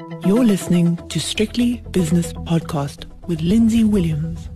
You're listening to Strictly Business Podcast with Lindsay Williams.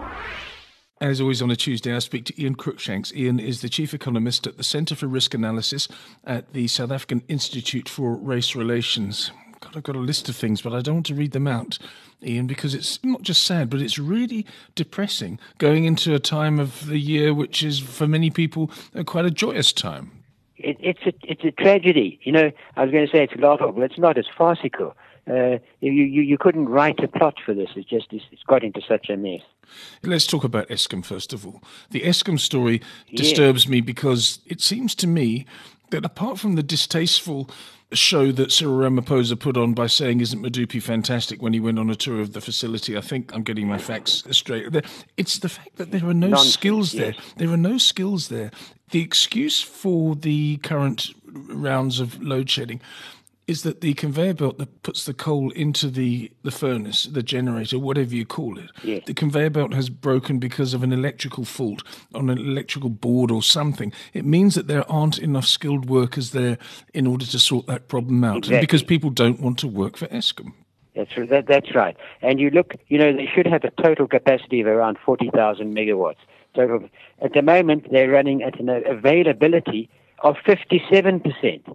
As always on a Tuesday, I speak to Ian Cruikshanks. Ian is the Chief Economist at the Centre for Risk Analysis at the South African Institute for Race Relations. God, I've got a list of things, but I don't want to read them out, Ian, because it's not just sad, but it's really depressing going into a time of the year which is, for many people, quite a joyous time. It's a tragedy. You know, I was going to say it's laughable. It's not. It's farcical. You couldn't write a plot for this. It's got into such a mess. Let's talk about Eskom first of all. The Eskom story disturbs me because it seems to me that apart from the distasteful show that Cyril Ramaphosa put on by saying, "Isn't Medupi fantastic?" when he went on a tour of the facility, I think I'm getting my facts straight. It's the fact that there are no skills there. There are no skills there. The excuse for the current rounds of load shedding is that the conveyor belt that puts the coal into the furnace, the generator, whatever you call it, the conveyor belt has broken because of an electrical fault on an electrical board or something. It means that there aren't enough skilled workers there in order to sort that problem out, exactly. And because people don't want to work for Eskom. That's right. And you look, they should have a total capacity of around 40,000 megawatts. Total. At the moment, they're running at an availability of 57%.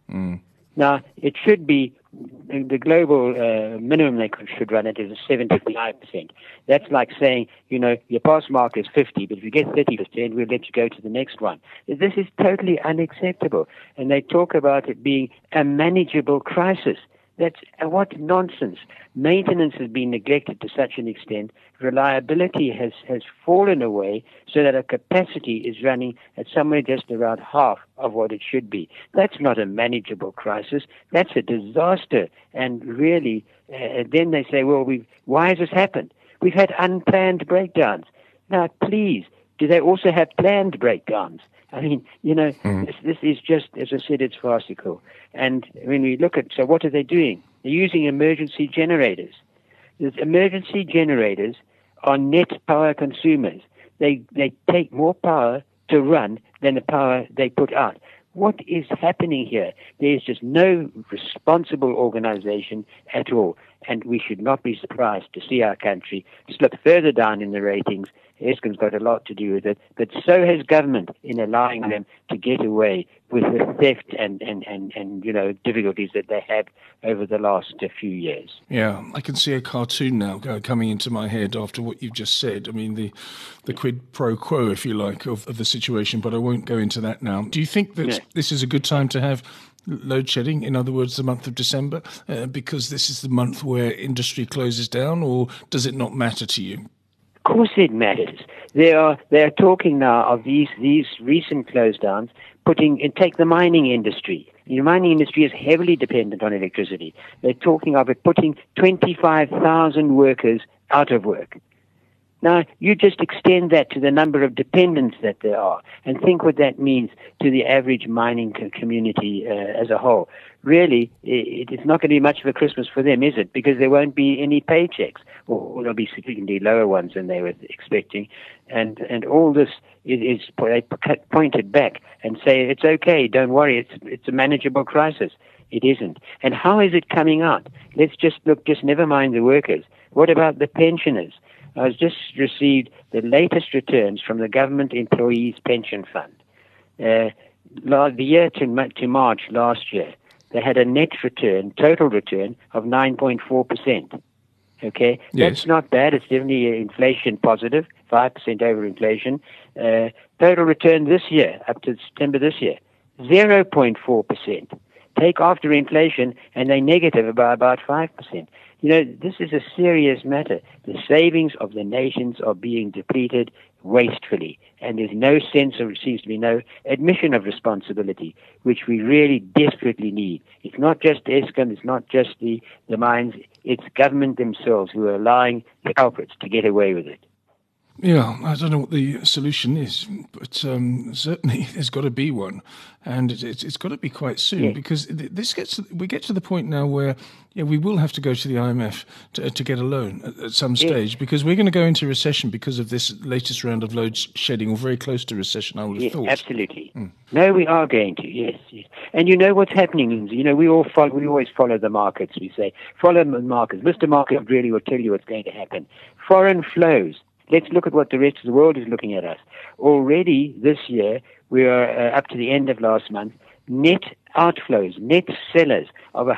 Now, it should be, the global minimum they should run it is 75%. That's like saying, your pass mark is 50, but if you get 30%, we'll let you go to the next one. This is totally unacceptable. And they talk about it being a manageable crisis. That's what nonsense. Maintenance has been neglected to such an extent. Reliability has fallen away so that our capacity is running at somewhere just around half of what it should be. That's not a manageable crisis. That's a disaster. And really, then they say, well, why has this happened? We've had unplanned breakdowns. Now, please, do they also have planned breakdowns? I mean, this is just, as I said, it's farcical. And when we look at, so what are they doing? They're using emergency generators. These emergency generators are net power consumers. They take more power to run than the power they put out. What is happening here? There's just no responsible organization at all. And we should not be surprised to see our country slip further down in the ratings. Eskom's got a lot to do with it, but so has government in allowing them to get away with the theft and difficulties that they have over the last few years. Yeah, I can see a cartoon now coming into my head after what you've just said. I mean, the quid pro quo, if you like, of the situation, but I won't go into that now. Do you think that this is a good time to have load shedding, in other words, the month of December, because this is the month where industry closes down, or does it not matter to you? Of course it matters. They are talking now of these recent close downs, take the mining industry. The mining industry is heavily dependent on electricity. They're talking of it putting 25,000 workers out of work. Now, you just extend that to the number of dependents that there are and think what that means to the average mining community as a whole. Really, it's not going to be much of a Christmas for them, is it? Because there won't be any paychecks, or there'll be significantly lower ones than they were expecting. And all this is pointed back and say, it's okay, don't worry, it's a manageable crisis. It isn't. And how is it coming out? Let's just never mind the workers. What about the pensioners? I just received the latest returns from the Government Employees Pension Fund. The year to March last year, they had a net return, total return of 9.4%. Okay? Yes. That's not bad. It's definitely inflation positive, 5% over inflation. Total return this year, up to September this year, 0.4%. Take after inflation, and they're negative by about 5%. This is a serious matter. The savings of the nations are being depleted wastefully, and there's no sense of, seems to be no admission of responsibility, which we really desperately need. It's not just Eskom, it's not just the mines, it's government themselves who are allowing the culprits to get away with it. Yeah, I don't know what the solution is, but certainly there's got to be one, and it's got to be quite soon Yeah. because we get to the point now where we will have to go to the IMF to get a loan at some stage because we're going to go into recession because of this latest round of load shedding, or very close to recession, I would have Yes, thought. absolutely. No, we are going to. Yes, yes. And you know what's happening, Lindsay? You know, we always follow the markets. We say follow the markets. Mr. Market really will tell you what's going to happen. Foreign flows. Let's look at what the rest of the world is looking at us. Already this year, we are up to the end of last month, net outflows, net sellers of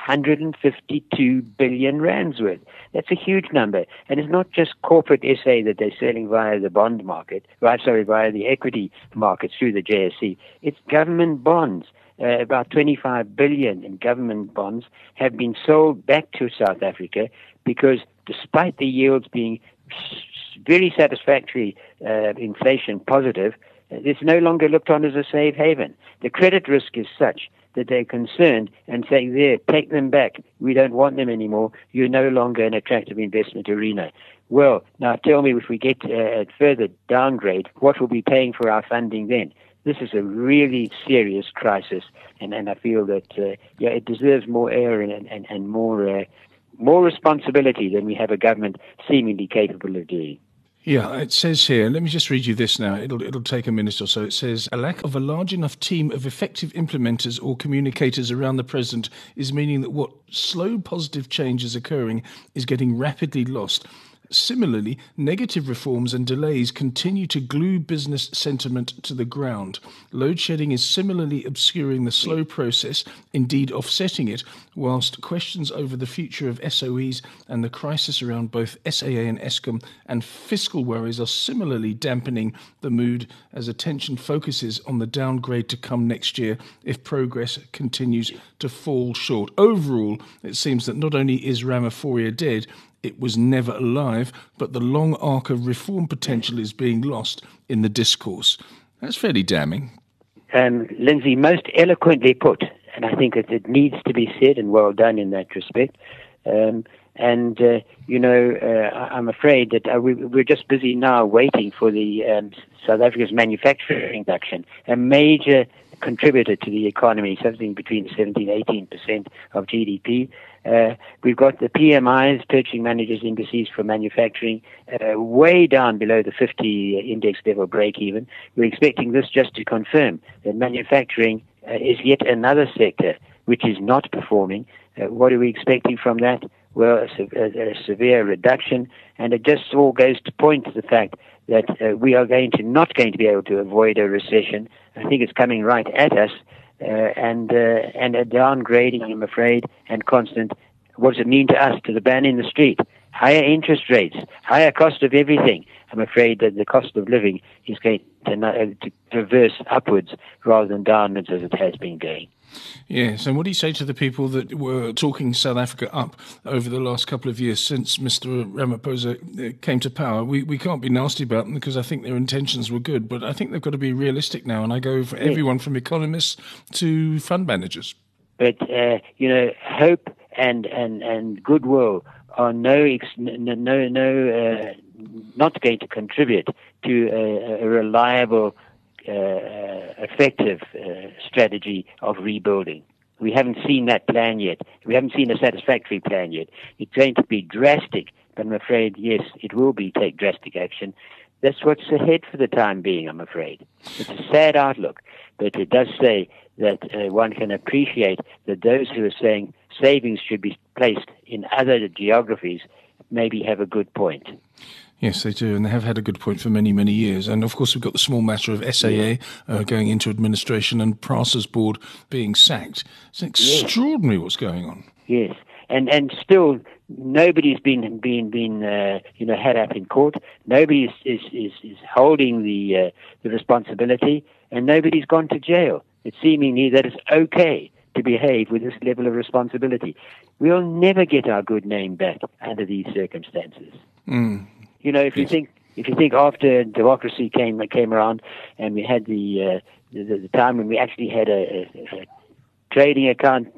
152 billion rands worth. That's a huge number. And it's not just corporate SA that they're selling via the bond market, via the equity markets through the JSE. It's government bonds. About 25 billion in government bonds have been sold back to South Africa because despite the yields being very satisfactory, inflation positive, it's no longer looked on as a safe haven. The credit risk is such that they're concerned and saying, there, take them back. We don't want them anymore. You're no longer an attractive investment arena. Well, now tell me, if we get a further downgrade, what will be paying for our funding then? This is a really serious crisis, and I feel that it deserves more air and more responsibility than we have a government seemingly capable of doing. Yeah, it says here, let me just read you this now. It'll take a minute or so. It says, a lack of a large enough team of effective implementers or communicators around the president is meaning that what slow positive change is occurring is getting rapidly lost. Similarly, negative reforms and delays continue to glue business sentiment to the ground. Load shedding is similarly obscuring the slow process, indeed offsetting it, whilst questions over the future of SOEs and the crisis around both SAA and Eskom and fiscal worries are similarly dampening the mood as attention focuses on the downgrade to come next year if progress continues to fall short. Overall, it seems that not only is Ramaphosa dead, it was never alive, but the long arc of reform potential is being lost in the discourse. That's fairly damning. Lindsay, most eloquently put, and I think that it needs to be said, and well done in that respect. I'm afraid that we're just busy now waiting for the South Africa's manufacturing production, a major contributor to the economy, something between 17-18% of GDP. We've got the PMIs, Purchasing Managers Indices for manufacturing, way down below the 50 index level break-even. We're expecting this just to confirm that manufacturing is yet another sector which is not performing. What are we expecting from that? Well, a severe reduction, and it just all goes to point to the fact that we are not going to be able to avoid a recession. I think it's coming right at us, and a downgrading, I'm afraid, and constant. What does it mean to us, to the man in the street? Higher interest rates, higher cost of everything. I'm afraid that the cost of living is going to reverse upwards rather than downwards as it has been going. Yes, and what do you say to the people that were talking South Africa up over the last couple of years since Mr. Ramaphosa came to power? We can't be nasty about them because I think their intentions were good, but I think they've got to be realistic now, and I go for everyone from economists to fund managers. But, hope and goodwill are not going to contribute to a reliable effective strategy of rebuilding. We haven't seen that plan yet. We haven't seen a satisfactory plan yet. It's going to be drastic, but I'm afraid, yes, it will take drastic action. That's what's ahead for the time being, I'm afraid. It's a sad outlook, but it does say that one can appreciate that those who are saying savings should be placed in other geographies maybe have a good point. Yes, they do, and they have had a good point for many, many years. And, of course, we've got the small matter of SAA going into administration and Pras's board being sacked. It's extraordinary what's going on. Yes, and still nobody's been had up in court. Nobody is holding the responsibility, and nobody's gone to jail. It's seemingly that it's okay to behave with this level of responsibility. We'll never get our good name back under these circumstances. If you think after democracy came around, and we had the time when we actually had a trading account,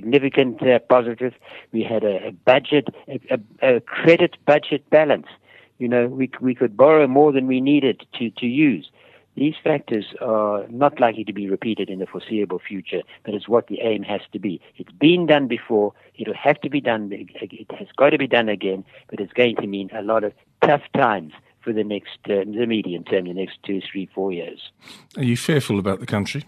significant positive, we had a budget, a credit budget balance. We could borrow more than we needed to use. These factors are not likely to be repeated in the foreseeable future, but it's what the aim has to be. It's been done before. It'll have to be done. It has got to be done again, but it's going to mean a lot of tough times for the medium term, the next 2, 3, 4 years. Are you fearful about the country?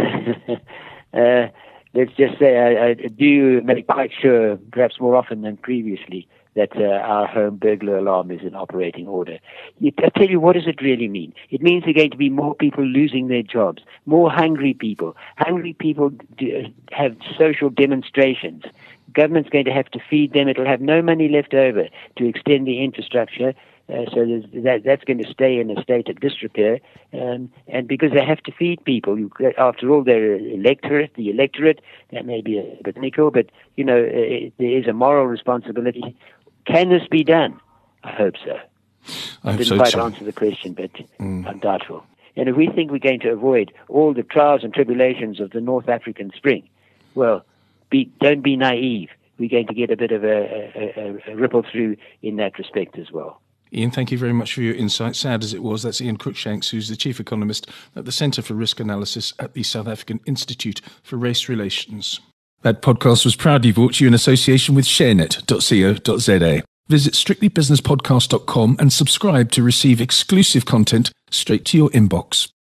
Let's just say I do make quite sure, perhaps more often than previously, that our home burglar alarm is in operating order. I tell you, what does it really mean? It means there are going to be more people losing their jobs, more hungry people. Hungry people have social demonstrations. Government's going to have to feed them. It'll have no money left over to extend the infrastructure. So that's going to stay in a state of disrepair, and because they have to feed people. After all, they're the electorate. That may be a bit nickel, but there is a moral responsibility. Can this be done? I hope so. I didn't quite answer the question, but I'm doubtful. And if we think we're going to avoid all the trials and tribulations of the North African Spring, well, don't be naive. We're going to get a bit of a ripple through in that respect as well. Ian, thank you very much for your insight. Sad as it was, that's Ian Cruikshanks, who's the Chief Economist at the Centre for Risk Analysis at the South African Institute for Race Relations. That podcast was proudly brought to you in association with sharenet.co.za. Visit strictlybusinesspodcast.com and subscribe to receive exclusive content straight to your inbox.